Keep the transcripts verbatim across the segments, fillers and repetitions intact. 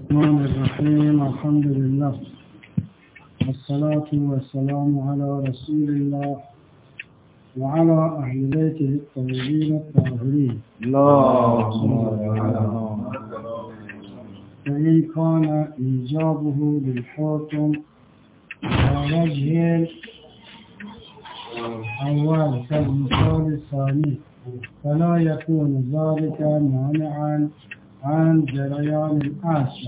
الرحمن الرحيم. الحمد لله والصلاة والسلام على رسول الله وعلى أهل بيته الطيبين الطاهرين. فإن كان إيجابه للحكم على وجه الأول كالمثال الثاني فلا يكون ذلك مانعا عن جريان الآثم.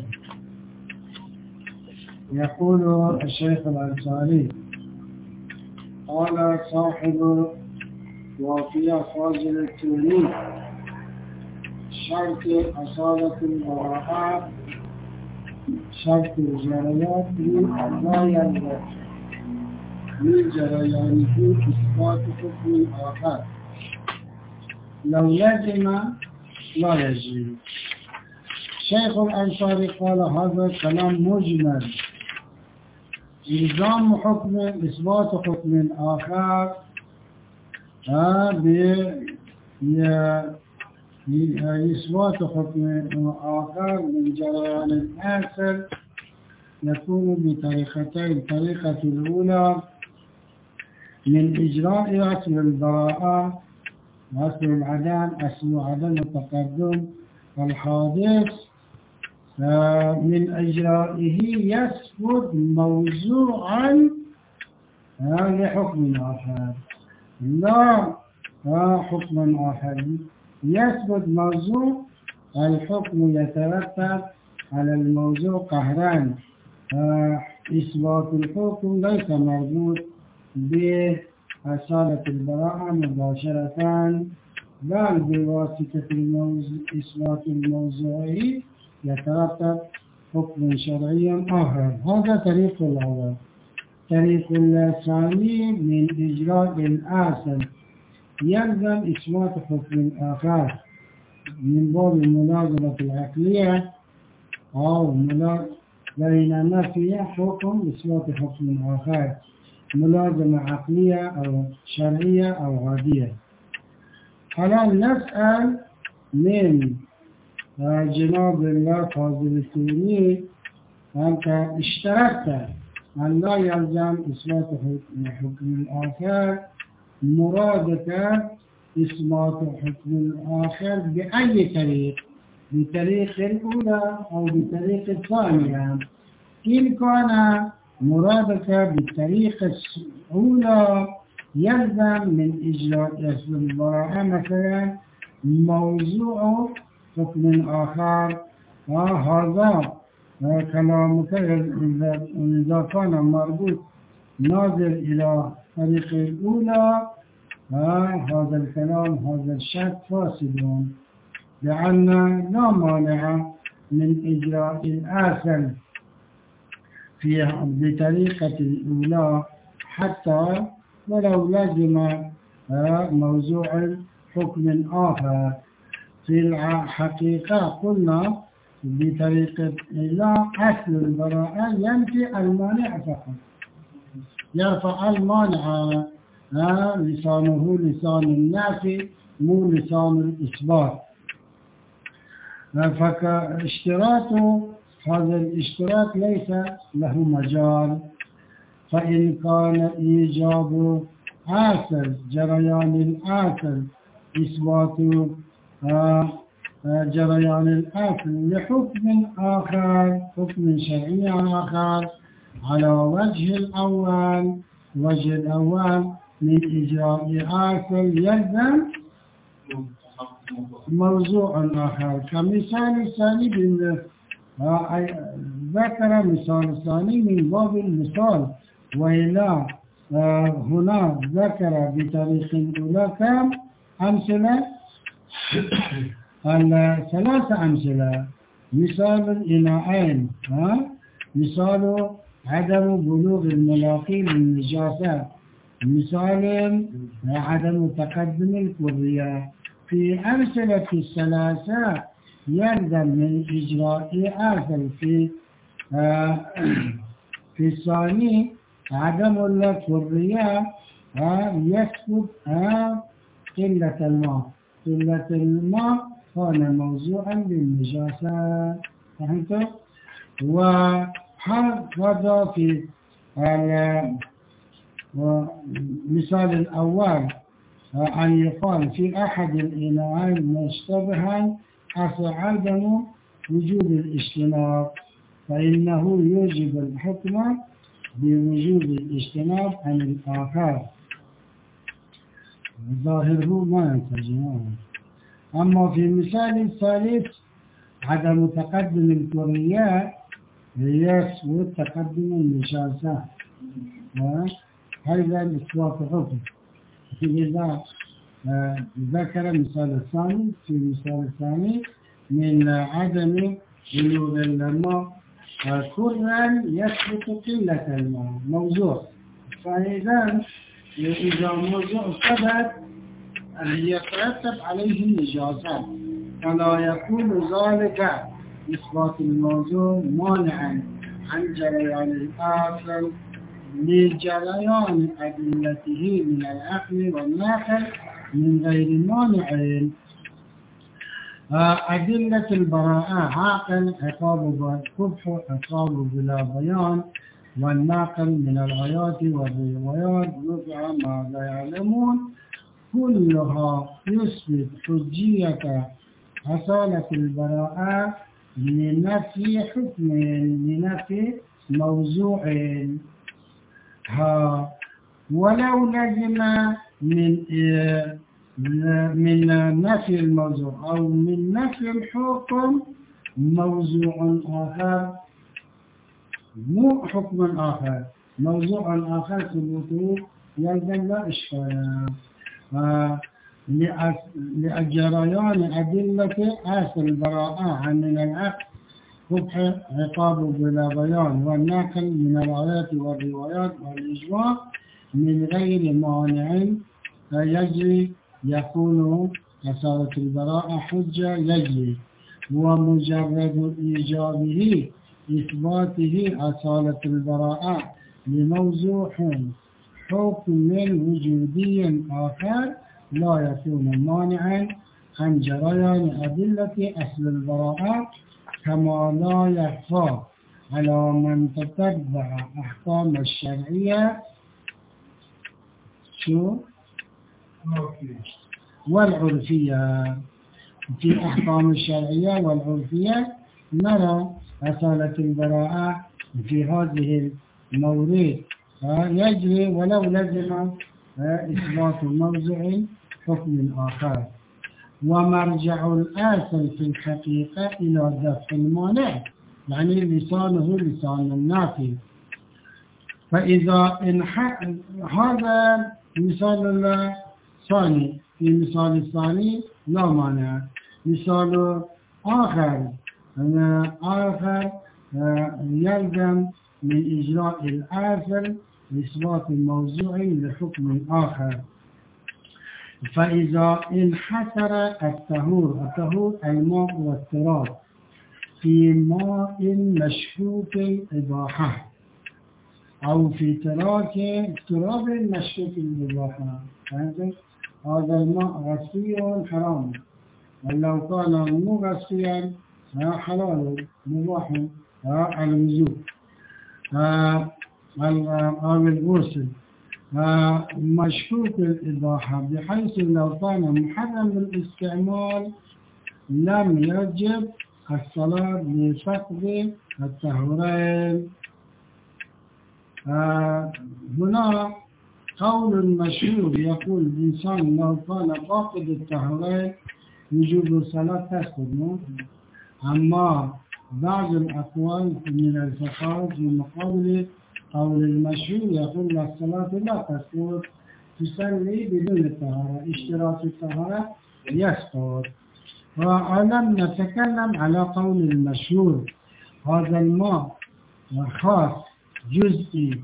يقول الشيخ الأنصاري قال صاحب وافية فاضل التوني شرط أصالة البراءة شرط الجريان لا يلزم من جريانه إثبات حكم آخر، لو لزم لا يجري. شيخ الأنصاري قال هذا كلام مجمل، إلزام حكم إثبات حكم آخر بإثبات حكم آخر من جريان الأصل يكون بطريقتين. الطريقة الأولى من إجراء أصل البراءة وأصل العدم أصل عدم التقدم الحادث، من إجرائه يثبت موضوعا لحكم آخر، لا حكم آخر يثبت موضوع الحكم يترتب على الموضوع قهرا. إثبات الحكم ليس مربوط بأصالة البراءة مباشرة، بل بواسطة إثبات الموضوع يترتب حكم شرعي آخر. هذا طريق الأول. طريق الثاني من إجراء الأصل يلزم إثبات حكم آخر من باب الملازمة العقلية أو بينما في حكم إثبات حكم آخر، ملازمة عقلية أو شرعية أو عادية. الآن نسأل من جناب الله فاضل التوني، أنت اشترطت أن لا يلزم إثبات حكم الآخر، مرادك إثبات حكم الآخر بأي طريق؟ بطريق الأولى أو بطريق الثانية؟ إن كان مرادك بالطريقة الأولى يلزم من إجراء أصل البراءة مثلا موضوع حكم آخر، وهذا كلامك إذا كان مربوط ناظر إلى طريق الأولى هذا الكلام هذا الشرط فاسد، لأن لا مانع من إجراء الأصل في بطريقة الأولى حتى ولو لزم موضوع حكم آخر. في الحقيقة قلنا بطريقة لا أصل البراءة ينفي المانع فقط، يرفع المانع لسانه لسان النافي مو لسان الإثبات. فاشتراط هذا الاشتراط ليس له مجال. فإن كان إيجاب آثر جريان الآثر إثبات جريان الآثر لحكم آخر حكم شرعي آخر على وجه الأول وجه الأول من إجراء آثر يلزم موضوع آخر. كمثال ثاني ذكر مثال ثاني من باب المثال، وإلا هنا ذكر بطريق الأولى كم أمثلة؟ ثلاثة أمثلة. مثال الإناءين، مثال عدم بلوغ الملاقي للنجاسة، مثال عدم تقدم الكرية. في أمثلة الثلاثة يلزم من إجراء آثر في في الثاني عدم الكرية يثبت قلة الماء. قلة الماء كان موضوعا للنجاسة. فهمت؟ وهذا في المثال الأول أن يقال في أحد الإناءين مشتبها حصل عدم وجود الاجتناب، فإنه يوجب الحكم بوجود الاجتناب عن الآخر. ظاهره ما ينتجه. أما في المثال الثالث عدم تقدم الكريات يسوي تقدم النجاسات، هذا الإثبات حكم. إذا ذكر المثال الثاني في المثال الثاني من عدم بلوغ الماء كرا يثبت قلة الماء موضوع، فإذا إذا موضوع ثبت يترتب عليه النجاسات، فلا يكون ذلك إثبات الموضوع مانعا عن جريان الآخر لجريان أدلته من العقل والنقل من غير مانع. أدلة البراءة عاقل عقاب قبح عقاب بلا بيان، والناقل من الآيات والروايات رفع ما لا يعلمون، كلها يثبت حجية أصالة البراءة لنفي حكم لنفي موضوع. ها ولو لزم من من نفي الموضوع أو من نفي الحكم موضوع آخر، مو حكم آخر، موضوع آخر ثبوته يلزم لا إشكال. لجريان أدلة أصل البراءة عن من العقل قبح عقاب بلا بيان، والناقل من الآيات والروايات والإجماع من غير مانع يجري يكون أصالة البراءة حجة يجري، ومجرد إيجابه إثباته أصالة البراءة لموضوع حكم وجودي آخر لا يكون مانعا عن جريان أدلة أصل البراءة، كما لا يخفى على من تتبع أحكام الشرعية شو والعرفية. في أحكام الشرعية والعرفية نرى أصالة البراءة في هذه المورد يجري ولو لزم إثبات موضوع حكم آخر. ومرجع الآصل في الحقيقة إلى دفع المانع، يعني لسانه لسان النافي. فإذا انح... هذا مثال الثاني، في مثال الثاني لا مانع. مثال آخر آخر يلزم من إجراء الآصل لإثبات موضوع لحكم آخر. فإذا انحسر الطهور، الطهور الماء والتراب، في ماء مشكوك الإباحة أو في تراك تراب مشكوك الإباحة، هذا الماء غسيل حرام، ولو كان مو غسيل حلال مباح الوضوء أو الغسل مشكوك الإباحة، بحيث لو كان محرم الاستعمال لم يجب الصلاة لفقد الطهورين. هنا قول مشهور يقول الإنسان لو كان فاقد الطهورين يجب الصلاة تسقط. أما بعض الأقوال من الفقهاء في مقابل قول المشهور يقول الصلاة لا تسقط، تصلي بدون الطهارة، اشتراط الطهارة يسقط. ولم نتكلم على قول المشهور، هذا الماء خاص جزئي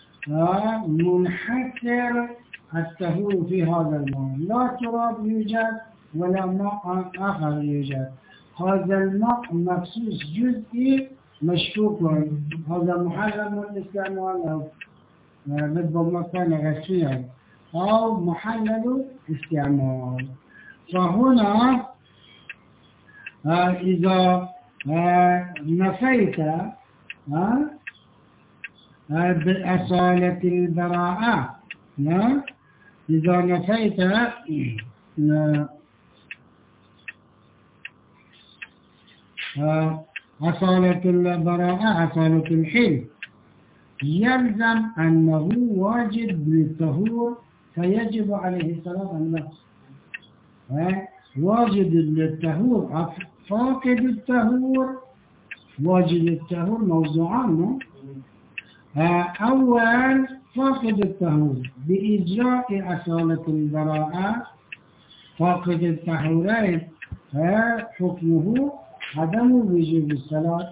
منحسر الطهور في هذا الماء، لا تراب يوجد ولا ماء آخر يوجد، هذا الماء مخصوص جزئي مشكوك، هذا محرم الاستعمال أو ربما كان غسيلا أو محلل استعمال. فهنا إذا نفيت ها بأصالة البراءة. ها إذا نفيت أصالة البراءة أصالة الحل يلزم أنه واجب للطهور فيجب عليه الصلاة والسلام. واجب للطهور فاقد الطهور واجب الطهور موضوعان. أول فاقد الطهور بإجراء أصالة البراءة فاقد الطهورين حكمه عدم وجوب الصلاة.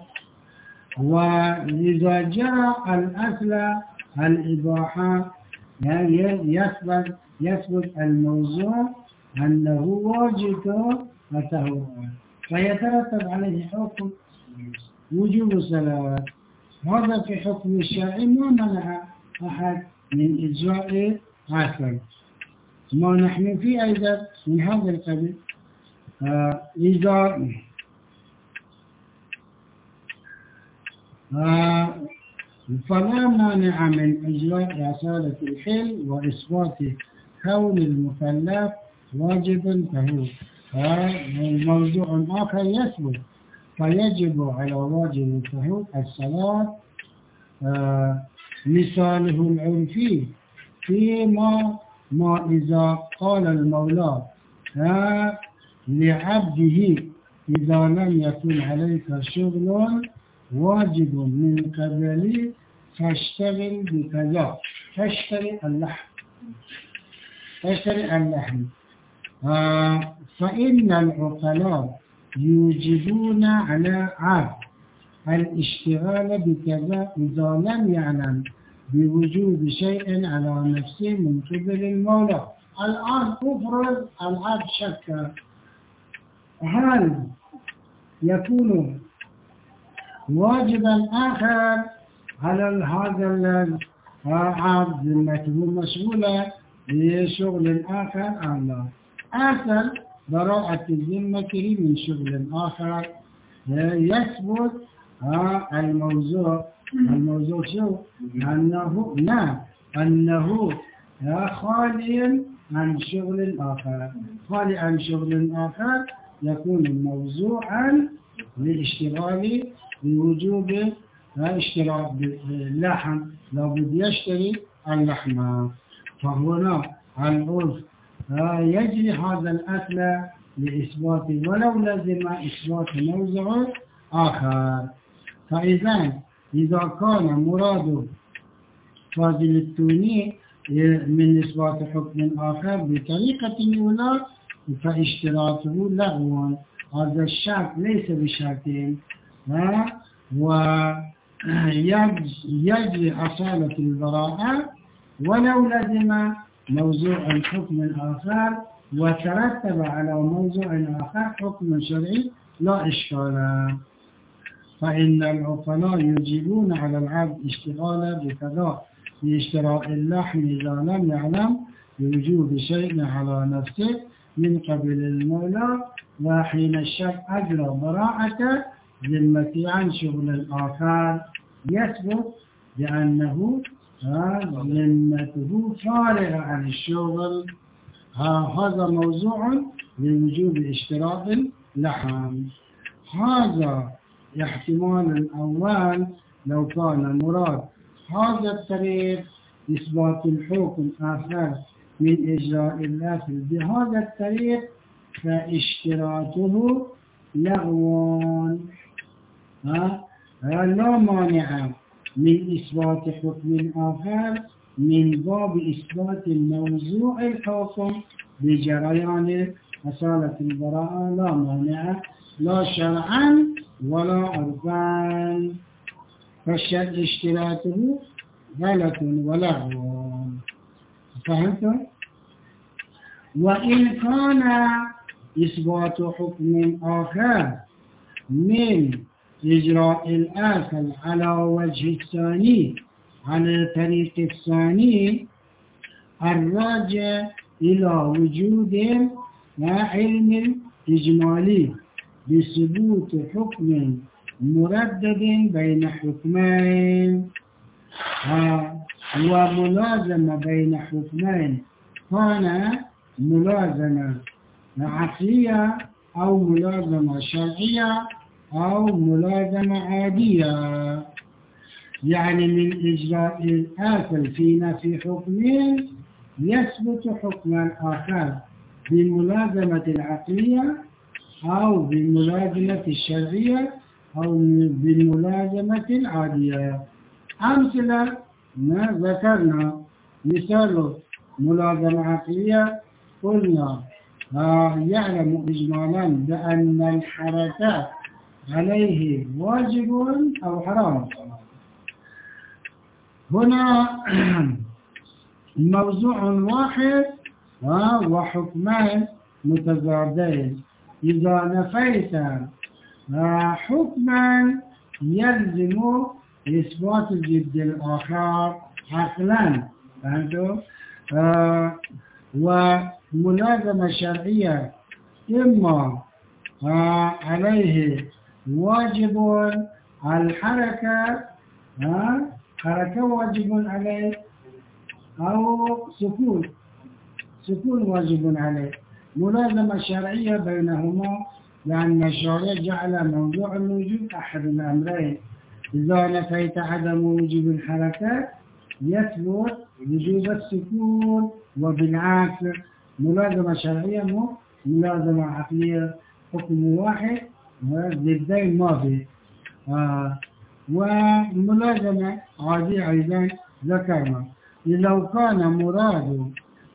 وإذا جرى الأصل الإباحة يثبت يثبت الموضوع أنه واجب الطهور فيترتب عليه حكم وجوب الصلاة. هذا في حكم الشرع ما منع أحد من إجراء أصل. ما نحن فيه أيضا من هذا القبيل. آه إذا آه فلا مانع من إجراء أصالة الحل وإثبات كون المكلف واجب طهور. موضوع آخر يثبت فيجب على واجب الطهور الصلاة. آه مثاله العرفي فيما ما إذا قال المولى آه لعبده إذا لم يكن عليك شغل واجب من قبلي فاشتغل بكذا فاشتري اللحم فاشتري اللحم. آه فإن العقلاء يوجبون على عبد الاشتغال بكذا إذا لم يعلم بوجود شيء على نفسه من قبل المولى. الآن أفرض العبد شك هل يكون واجبا آخر على هذا العبد المكتوب مشغولة بشغل آخر أم لا؟ أصل براءة ذمته من شغل آخر يثبت الموضوع الموضوع شو؟ أنه لا أنه خالي عن شغل آخر. خالي عن شغل آخر يكون موضوعا للاشتغال بوجوب اشتراك اللحم لابد يشتري اللحم. فهنا العرف يجري هذا الأصل لإثبات ولو لزم إثبات موضوع آخر. فإذا إذا كان مراد فاضل التوني من إثبات حكم آخر بطريقة الأولى فاشتراطه لغو. هذا الشرط ليس بشرطين. ويجري أصالة البراءة ولو لزم موضوع حكم آخر وترتب على موضوع آخر حكم شرعي لا إشكال. فإن العقلاء يجيبون على العبد اشتغال بكذا لاشتراء اللحم إذا لم يعلم بوجود شيء على نفسه من قبل المولى. وحين الشك أجرى براءة ذمتي عن شغل آخر يثبت بأنه ذمته فارغة عن الشغل. هذا موضوع لوجوب اشتراء اللحم. هذا احتمال الأول لو كان مراد هذا الطريق إثبات الحكم آخر من إجراء الأصل بهذا الطريق فاشتراطه لغو. لا مانع من إثبات حكم آخر من باب إثبات الموضوع الحكم بجريان أصالة البراءة لا مانع لا شرعا ولا عرفا. فالشرع اشتراطه غلط ولغو. فهمتم؟ وإن كان إثبات حكم آخر من إجراء الأصل على وجه الثاني على الطريق الثاني الراجع إلى وجود علم إجمالي بثبوت حكم مردد بين حكمين، وملازمة بين حكمين كان ملازمة عقلية أو ملازمة شرعية أو ملازمة عادية. يعني من إجراء الآكل في نفي حكمين يثبت حكم الآخر بالملازمة العقلية أو بالملازمة الشرعية أو بالملازمة العادية. أمثلة ما ذكرنا، مثال ملازمة عقلية قلنا آه يعلم إجمالا بأن الحركات عليه واجب أو حرام. هنا موضوع واحد وحكمان متضادين. إذا نفيت حكما يلزم إثبات ضد الآخر عقلا، فهمتوا؟ آه وملازمة شرعية إما آه عليه واجب الحركة، آه حركة واجب عليه، أو سكون سكون واجب عليه. ملازمة شرعية بينهما لأن الشارع جعل موضوع الوجوب أحد الأمرين. إذا نفيت عدم وجوب الحركات يثبت وجوب السكون، وبالعكس ملازمة شرعية مو ملازمة عقلية، حكم واحد ضدين ما في. آه وملازمة عادية أيضا ذكرنا. لو كان مراد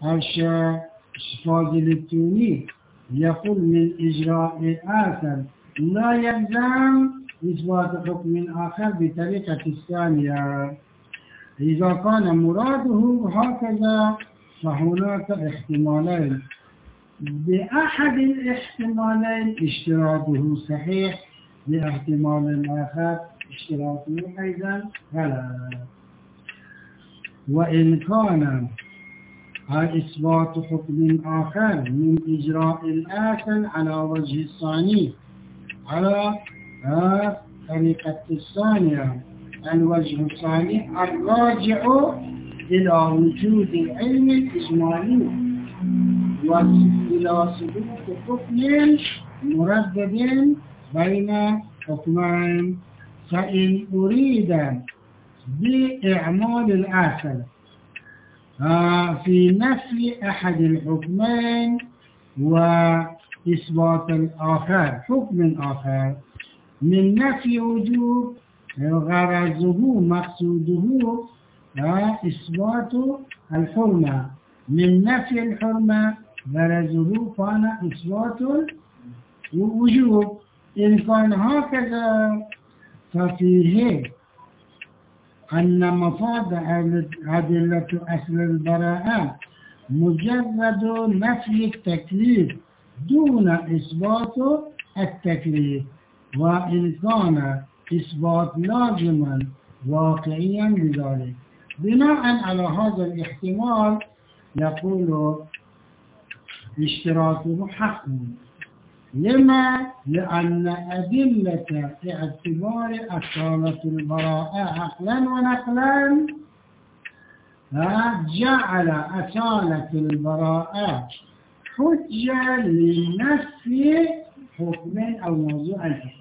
الفاضل التوني يقول من إجراء آخر لا يلزم إثبات حكم آخر بطريقة الثانية. إذا كان مراده هكذا فهناك احتمالين، بأحد الاحتمالين اشتراطه صحيح، باحتمال آخر اشتراطه أيضا غلط. وإن كان إثبات حكم آخر من إجراء الآخر على وجه الثاني على طريقة الثانية، الوجه الثاني الراجع إلى وجود العلم الإجمالي وإلى ثبوت حكم مردد بين حكمين. فإن أريد بإعمال الآخر في نفي أحد الحكمين وإثبات الآخر حكم آخر من نفي وجوب، غرضه مقصوده إثبات الحرمة، من نفي الحرمة غرضه كان إثبات الوجوب. إن كان هكذا ففيه أن مفاد أدلة أصل البراءة مجرد نفي التكليف دون إثبات التكليف، وإن كان إثبات لازما واقعيا لذلك. بناء على هذا الاحتمال يقول اشتراطه حق. لما؟ لأن أدلة اعتبار أصالة البراءة عقلا ونقلا جعل أصالة البراءة حجة لنفي حكم أو موضوع الحكم.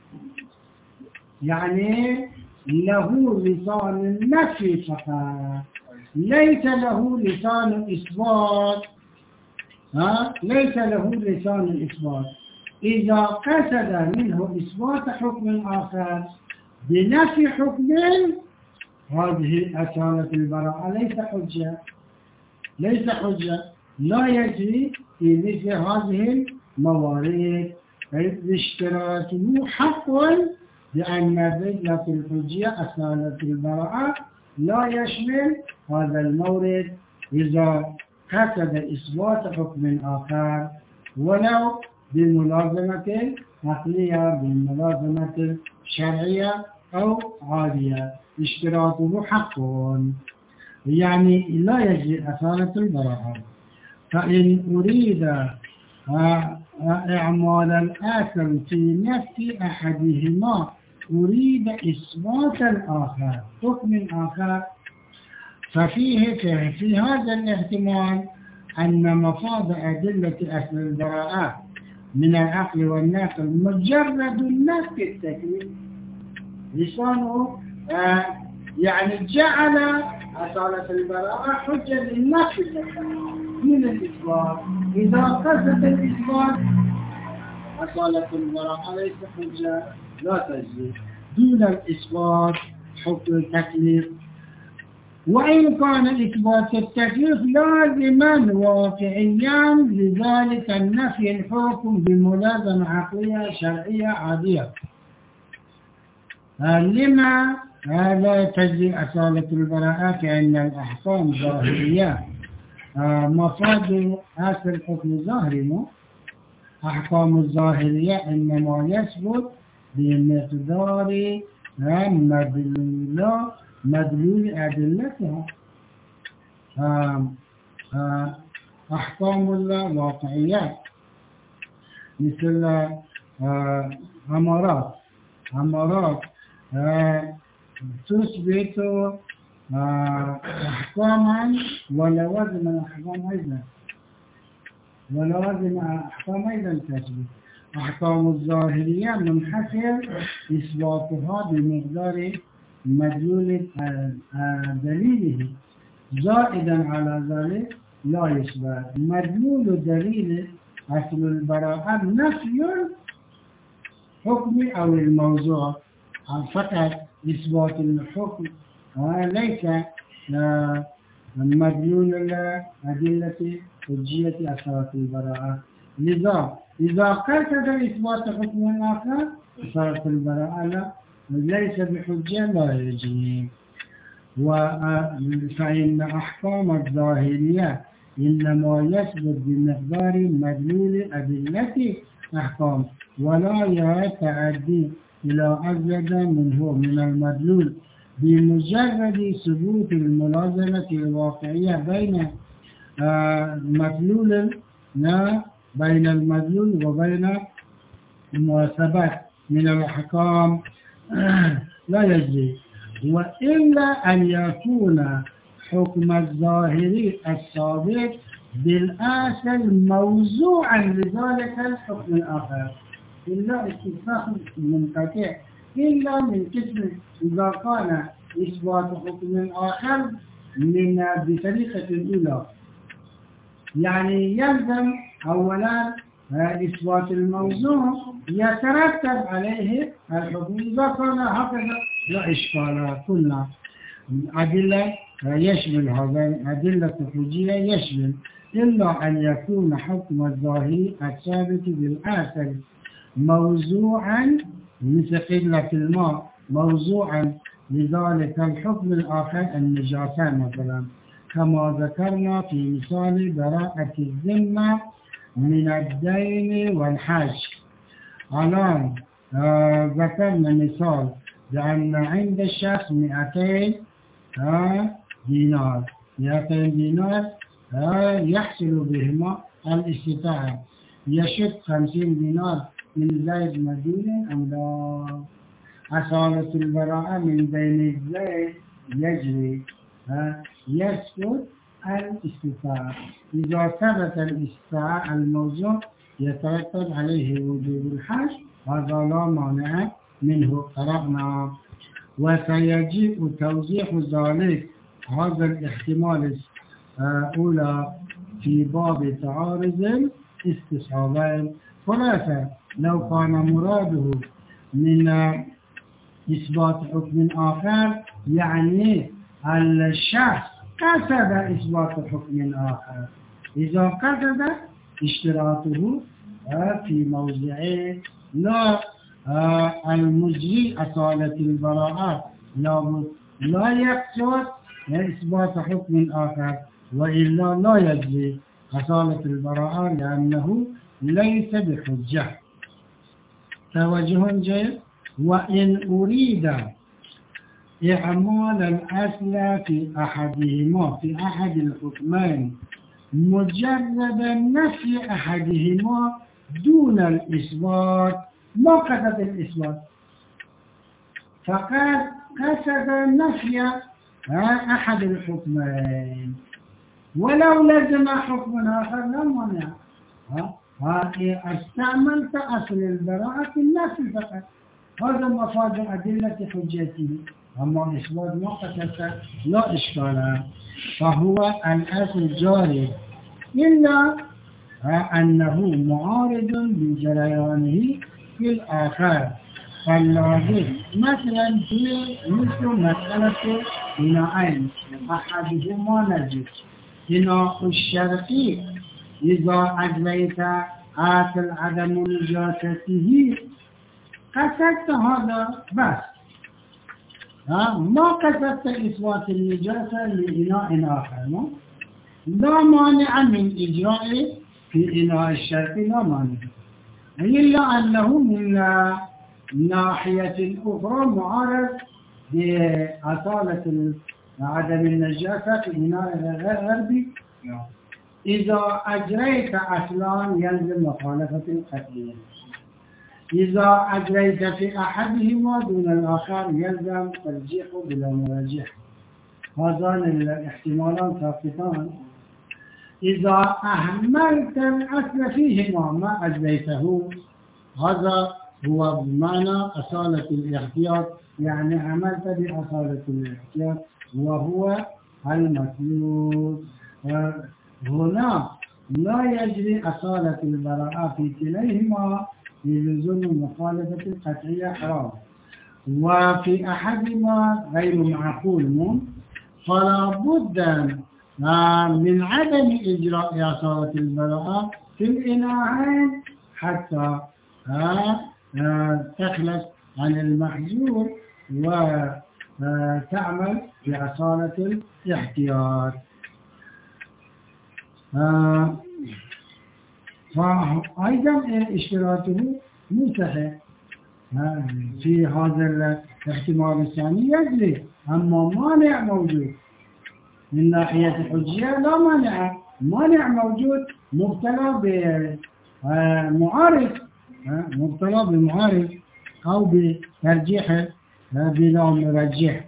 يعني له لسان النفي فقط، ليس له لسان الإثبات. ها؟ ليس له لسان الإثبات. إذا قصد منه إثبات حكم آخر بنفي حكم، هذه أصالة البراءة ليس حجة، ليس حجة، لا يجري في مثل هذه الموارد. اشتراطه حق، لأن أدلة الحجية أصالة البراءة لا يشمل هذا المورد إذا قصد إثبات حكم آخر ولو بالملازمة العقلية، بالملازمة الشرعية أو عادية. اشتراطه حق، يعني لا يجري أصالة البراءة. فإن أريد إعمال الآخر في نفي أحدهما أريد إثبات آخر حكم آخر ففيه في, في هذا الاحتمال أن مفاد أدلة أصل البراءة من العقل والنقل مجرد النفي التكليف. لسانه آه يعني جعل أصالة البراءة حجة للنفي من الإثبات. إذا قصد الإثبات أصالة البراءة ليس حجة لا تجزي دون الإثبات حكم التكليف. وإن كان إثبات التكليف لازما واقعيا لذلك النفي الحكم بملازمة عقلية شرعية عادية. لما لا تجزي أصالة البراءة كأن الأحكام ظاهرية مفاد أصل الحكم ظاهري. أحكام الظاهرية إنما يثبت بمقدار مدلول مدلول أدلتها. أحكام الواقعيات مثل أمارات أمارات تثبت أحكاما ولوازم أحكام أيضا ولوازم أحكام أيضا تثبت. أحكام الظاهرية منحصر إثباتها بمقدار مدلول دليله، زائدا على ذلك لا يثبت. مدلول دليل أصل البراءة نفي الحكم أو الموضوع فقط، إثبات الحكم وليس مدلول الأدلة حجية أصالة البراءة. لذا إذا قصد إثبات حكم آخر أصالة البراءة ليس بحجة لا يجري. فإن أحكام الظاهرية إنما يثبت بمقدار مدلول أدلة أحكام ولا يتعدي إلى أزيد منه من المدلول بمجرد ثبوت الملازمة الواقعية بين مدلول بين المدلول وبين المواثبات من الأحكام لا يجري. وإلا أن يكون حكم الظاهري السابق بالأصل موضوعا لذلك الحكم الآخر إلا استثناء منقطع إلا من قسم إذا كان إثبات حكم آخر من بطريقة الأولى. يعني يلزم أولا إثبات الموضوع يترتب عليه الحكم. إذا كان هكذا لا إشكال. كلنا أدلة يشمل هذا أدلة حجية يشمل إلا أن يكون حكم الظاهري الثابت بالأصل موضوعا مثل قلة الماء موضوعا لذلك الحكم الآخر النجاسة مثلا، كما ذكرنا في مثال براءة الذمة من الدين والحج. الآن آه ذكرنا مثال بأن عند الشخص مئتين آه دينار مئتين دينار آه يحصل بهما الاستطاعة. يشك خمسين دينار من زيد مدين أم لا؟ أصالة البراءة من بين الزيد يجري آه يسقط الاستطاعة. إذا ثبت الاستطاعة الموضوع يترتب عليه وجوب الحج، هذا لا مانع منه قرأنا. وسيجيء توضيح ذلك هذا الاحتمال الأولى في باب تعارض الاستصحابين. ثلاثة لو كان مراده من إثبات حكم آخر يعني الشخص قصد إثبات حكم آخر، إذا قصد اشتراطه في موضعين لا المجري أصالة البراءة لا لا يقصد إثبات حكم آخر وإلا لا يجري أصالة البراءة لأنه ليس بحجة. توجه جيد. وإن أريد إعمال الأصل في أحدهما في أحد الحكمين مجرد نفي أحدهما دون الإثبات ما قصد الإثبات. فقد قصد نفي أحد الحكمين، ولو لزم حكم آخر لا مانع. استعملت أصل البراءة في النفي فقط، هذا مفاد أدلة حجته، أما إثبات ما قصدت لا إشكال، فهو الأصل جاري، إلا أنه معارض بجريانه في الآخر. فاللازم مثلا في مثل مسألة إناءين أحدهما نجس، إناء الشرقي إذا أجريت آكل عدم نجاسته قصدت هذا بس، ما قصدت إثبات النجاسة لإناء آخر، لا مانع من إجراء في إناء الشرقي، لا مانع، إلا أنه من ناحية أخرى معارض بأصالة عدم النجاسة في إناء الغربي. إذا أجريت أصلا يلزم مخالفة القطعية، إذا أجريت في أحدهما دون الآخر يلزم ترجيح بلا مرجح. هذان الاحتمالان ثابتان. إذا أهملت الأصل فيهما ما أجريته، هذا هو بمعنى أصالة الاحتياط، يعني عملت بأصالة الاحتياط وهو المطلوب. هنا لا يجري أصالة البراءة في كليهما للزوم مخالفة القطعية حرام، وفي أحدهما غير معقول، فلا بد من عدم إجراء أصالة البراءة في الإناءين حتى تخلص عن المحظور وتعمل بأصالة الاحتياط. فأيضا اشتراطه منتهى في هذا الاحتمال الثاني يجري، أما مانع موجود من ناحية الحجية، لا مانع، مانع موجود مبتلى بمعارض، مبتلى بمعارض أو بترجيح بلا مرجح،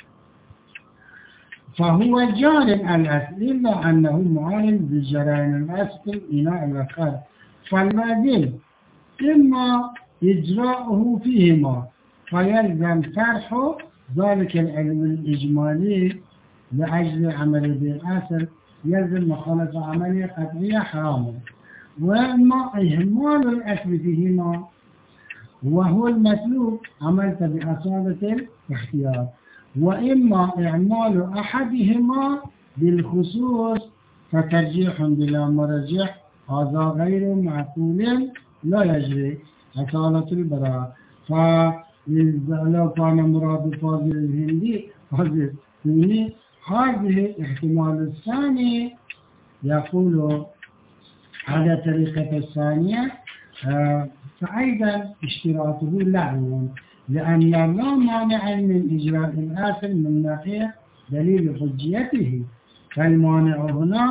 فهو جار الأصل، إلا أنه معارض بجريان الأصل إلى الآخر، فاللازم إما إجراؤه فيهما فيلزم طرح ذلك العلم الإجمالي لأجل عمل بالأصل، يلزم مخالفة عملية قطعية حرام، وإما إهمال الأصل فيهما وهو المطلوب عملت بأصالة الاحتياط، وإما إعمال أحدهما بالخصوص فترجيح بلا مرجح، هذا غير معقول لا يجري أصالة البراءة. فلو كان مراد فاضل الهندي فاضل الهندي، هذه الاحتمال الثاني يقول على طريقة الثانية، فأيضا اشتراطه لغو، لأن لا مانع من إجراء الآخر من ناحية دليل حجيته، فالمانع هنا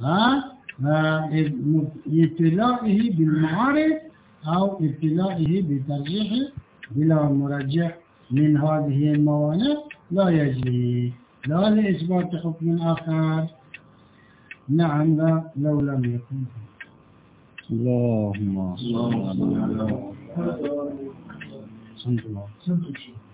ابتلائه بالمعارض أو ابتلائه بترجيح بلا مرجح من هذه الموانع لا يجري، لا لإثبات حكم آخر. نعم، لا لو لم يكن. اللهم صل على محمد.